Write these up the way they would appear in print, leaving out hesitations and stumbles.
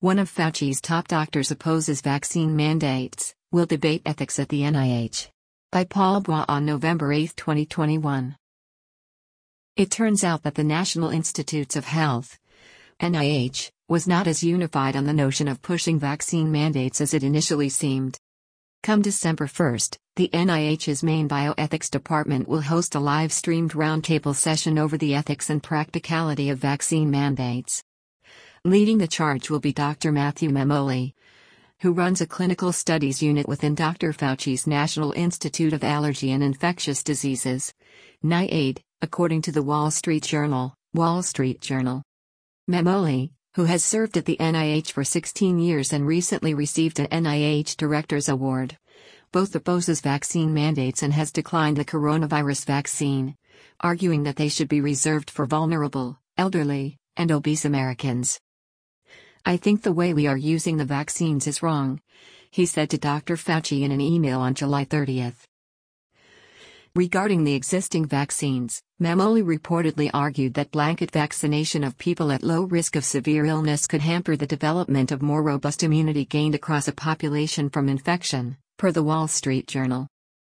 One of Fauci's top doctors opposes vaccine mandates, will debate ethics at the NIH. By Paul Bois on November 8, 2021. It turns out that the National Institutes of Health, NIH, was not as unified on the notion of pushing vaccine mandates as it initially seemed. Come December 1, the NIH's main bioethics department will host a live-streamed roundtable session over the ethics and practicality of vaccine mandates. Leading the charge will be Dr. Matthew Memoli, who runs a clinical studies unit within Dr. Fauci's National Institute of Allergy and Infectious Diseases, NIAID, according to the Wall Street Journal. Memoli, who has served at the NIH for 16 years and recently received an NIH Director's Award, both opposes vaccine mandates and has declined the coronavirus vaccine, arguing that they should be reserved for vulnerable, elderly, and obese Americans. "I think the way we are using the vaccines is wrong," he said to Dr. Fauci in an email on July 30. Regarding the existing vaccines, Memoli reportedly argued that blanket vaccination of people at low risk of severe illness could hamper the development of more robust immunity gained across a population from infection, per the Wall Street Journal.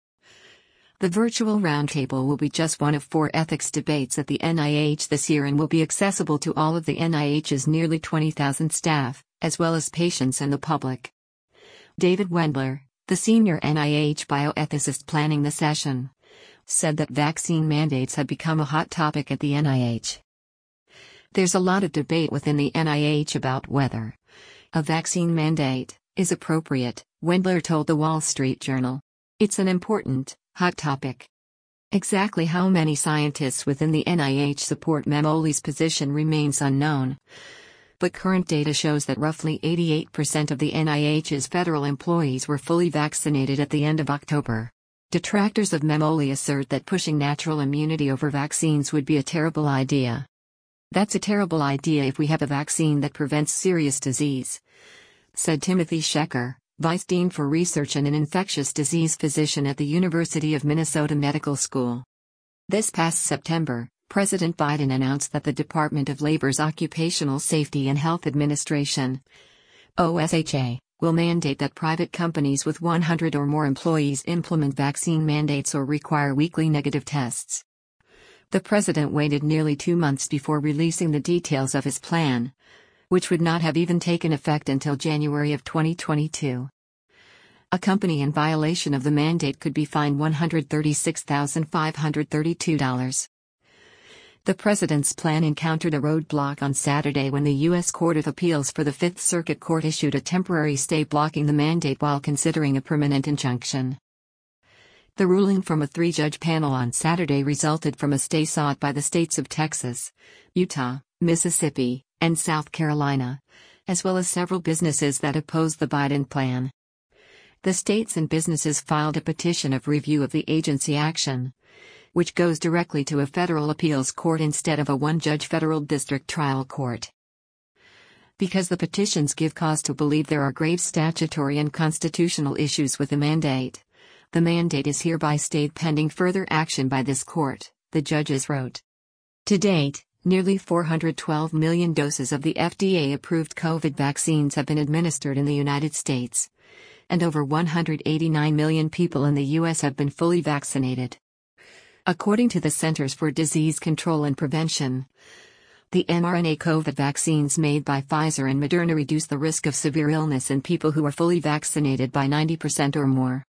The virtual roundtable will be just one of 4 ethics debates at the NIH this year and will be accessible to all of the NIH's nearly 20,000 staff, as well as patients and the public. David Wendler, the senior NIH bioethicist planning the session, said that vaccine mandates had become a hot topic at the NIH. "There's a lot of debate within the NIH about whether a vaccine mandate is appropriate," Wendler told the Wall Street Journal. "It's an important, hot topic." Exactly how many scientists within the NIH support Memoli's position remains unknown. But current data shows that roughly 88% of the NIH's federal employees were fully vaccinated at the end of October. Detractors of Memoli assert that pushing natural immunity over vaccines would be a terrible idea. "That's a terrible idea if we have a vaccine that prevents serious disease," said Timothy Shecker, Vice Dean for Research and an infectious disease physician at the University of Minnesota Medical School. This past September, President Biden announced that the Department of Labor's Occupational Safety and Health Administration, OSHA, will mandate that private companies with 100 or more employees implement vaccine mandates or require weekly negative tests. The president waited nearly 2 months before releasing the details of his plan, which would not have even taken effect until January of 2022. A company in violation of the mandate could be fined $136,532. The president's plan encountered a roadblock on Saturday when the U.S. Court of Appeals for the Fifth Circuit Court issued a temporary stay blocking the mandate while considering a permanent injunction. The ruling from a 3-judge panel on Saturday resulted from a stay sought by the states of Texas, Utah, Mississippi, and South Carolina, as well as several businesses that opposed the Biden plan. The states and businesses filed a petition of review of the agency action, which goes directly to a federal appeals court instead of a 1-judge federal district trial court. Because the petitions give cause to believe there are grave statutory and constitutional issues with the mandate is hereby stayed pending further action by this court, the judges wrote. To date, nearly 412 million doses of the FDA-approved COVID vaccines have been administered in the United States, and over 189 million people in the U.S. have been fully vaccinated. According to the Centers for Disease Control and Prevention, the mRNA COVID vaccines made by Pfizer and Moderna reduce the risk of severe illness in people who are fully vaccinated by 90% or more.